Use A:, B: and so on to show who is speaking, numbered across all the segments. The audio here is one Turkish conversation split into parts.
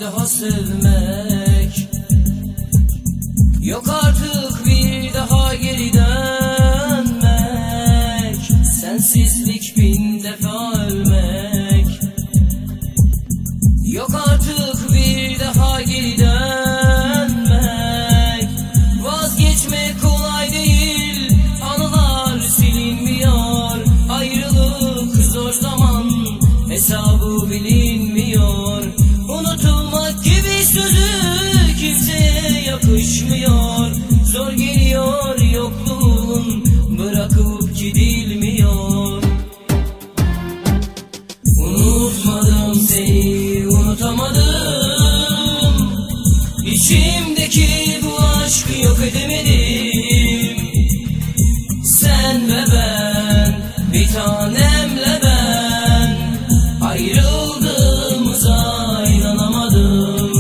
A: daha sevmek. Yok artık bir daha geri dönmek. Sensizlik bin defa ölmek. Yok artık bir daha geri dönmek. Vazgeçmek kolay değil, anılar silinmiyor. Ayrılık zor zaman, hesabı bilinmiyor. Unutulmak gibi sözü kimseye yakışmıyor. Zor geliyor yokluğun, bırakıp gidilmiyor. Unutmadım seni, unutamadım. İçimdeki bu aşkı yok edemedim. Sen ve ben, bir tanemle ben, ayrıldığımıza inanamadım.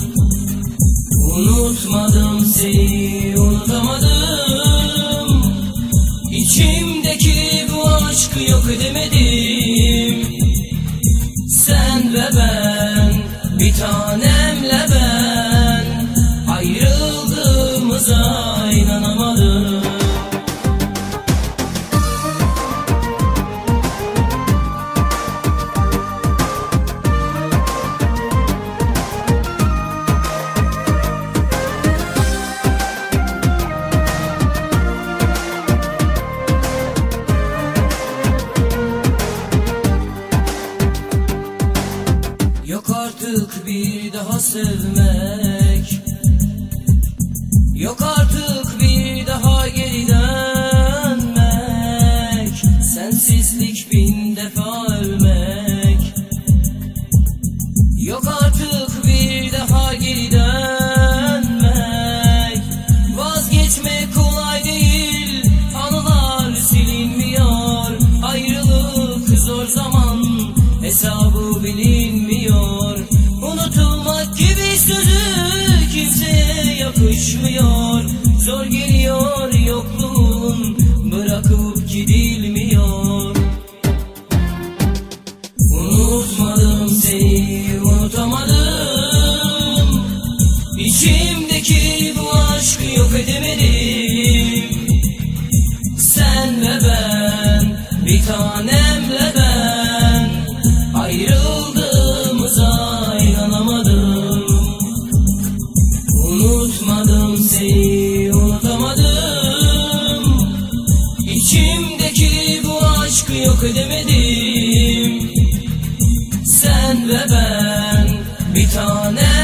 A: Unutmadım seni, unutamadım. İçimdeki bu aşkı yok edemedim. Sen ve ben, bir tanemle ben, ayrıldığımıza inanamadım. Yok artık bir daha sevmek. Yok artık bir daha geri dönmek. Sensizlik bin defa ölmek. Yok artık bir daha geri dönmek. Vazgeçmek kolay değil, anılar silinmiyor. Ayrılık zor zaman, hesabı bilinmiyor. Unutulmak gibi sözü kimseye yakışmıyor. Zor geliyor yokluğun, bırakıp gidilmiyor. Unutmadım seni, unutamadım. İçimdeki bu aşkı yok edemedim. Sen ve ben, bir tanemle ben, ayrıldığımıza inanamadım. Unutmadım seni, unutamadım. İçimdeki bu aşkı yok edemedim. Sen ve ben, bir tanem